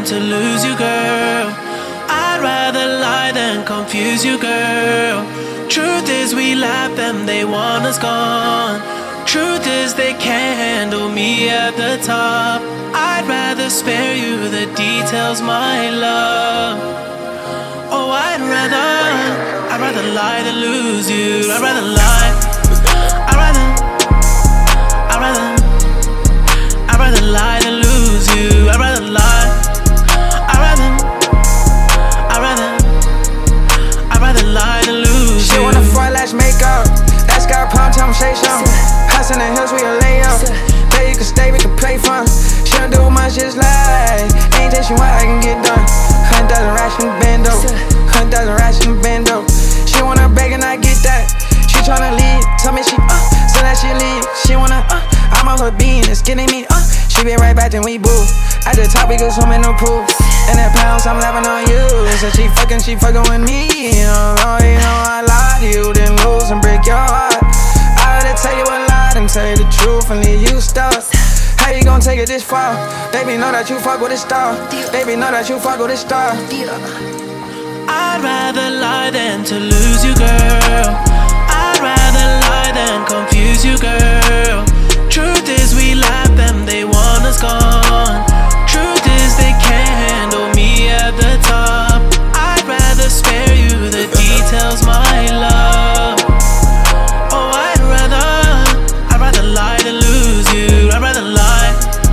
than to lose you, girl. I'd rather lie than confuse you, girl. Truth is we lap them, they want us gone. Truth is they can't handle me at the top. I'd rather spare you the details, my love. Oh, I'd rather lie than lose you. I'd rather lie. I'd rather lie than lose you. I'd rather lie. I'd rather lie than lose you. She wanna fart, let's make up. That's got a problem, tell him say something. House in the hills, we a lay up. Baby, you can stay, we can play fun. She don't do much, just like anything she want, I can get done. 100,000 racks from bando. 100,000 racks from bando. She wanna beg and I get that. She tryna leave, tell me she so that she leave. She wanna I'm on her being, it's getting me She be right back, then we boo. At the top, we go swimming in the pool. In that pounds, I'm laughing on you. So she fucking with me. You know I lie to you, then lose and break your heart. I rather tell you a lie than tell you the truth and leave you stuck. How you gon' take it this far? Baby, know that you fuck with a star. Baby, know that you fuck with a star. I'd rather lie than to lose you, girl. I'd rather lie than confuse you, girl. Truth is we lap them, they want us gone. Truth is they can't handle me at the top. I'd rather spare you the details, my love. Oh, I'd rather lie than lose you. I'd rather lie.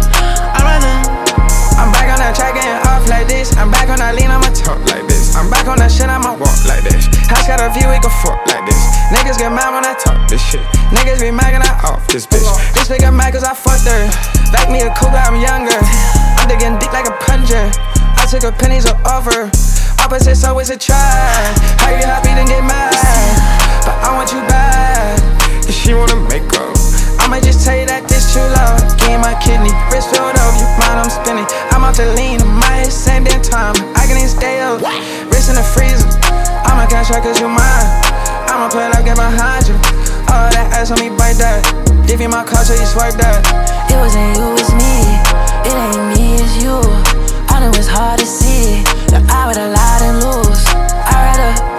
I'm back on that track getting off like this. I'm back on that lean, I'ma talk like this. I'm back on that shit, I'ma walk like this. House got a view, we can fuck like this. Niggas get mad when I talk this shit. Niggas be mad when I off this bitch. This bitch get mad cause I fucked her. Like me a cougar, I'm younger. I'm digging deep like a plunger. I took her pennies or offer. Opposites always a try. How you happy then get mad? But I want you back. If she wanna make up, I'ma just tell you that this too loud. Give my kidney, wrist filled up, you mind I'm spinning. I'm out to lean, my head sending time. I can even stay up, wrist in the freezer. I'ma cash out cause you mine. I'ma play like get behind you. All that ass on me, bite that. Give you my card so you swipe that. It wasn't you, it's me. It ain't me, it's you. I know it's hard to see that I would've lied and lose. I'd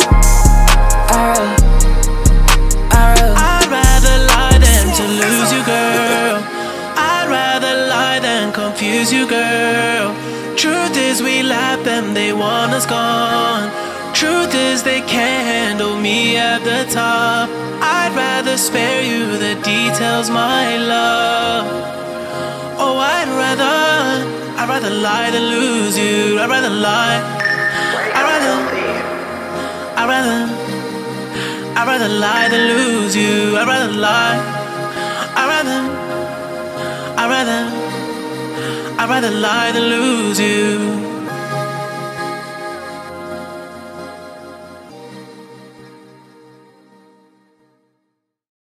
rather lie than to lose you, girl. I'd rather lie than confuse you, girl. Truth is we lap them, they want us gone. Truth is they can't handle me at the top. I'd rather spare you the details, my love. Oh, I'd rather lie than lose you. I'd rather lie. I'd rather lie than lose you. I'd rather lie. I'd rather lie than lose you.